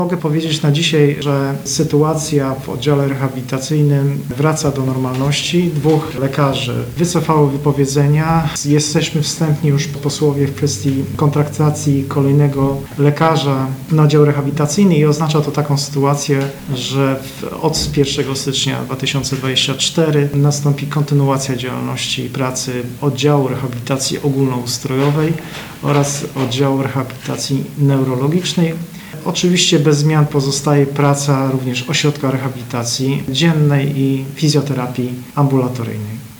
Mogę powiedzieć na dzisiaj, że sytuacja w oddziale rehabilitacyjnym wraca do normalności. 2 lekarzy wycofało wypowiedzenia. Jesteśmy wstępni już posłowie w kwestii kontraktacji kolejnego lekarza na oddział rehabilitacyjny i oznacza to taką sytuację, że od 1 stycznia 2024 nastąpi kontynuacja działalności i pracy oddziału rehabilitacji ogólnoustrojowej oraz oddziału rehabilitacji neurologicznej. Oczywiście bez zmian pozostaje praca również ośrodka rehabilitacji dziennej i fizjoterapii ambulatoryjnej.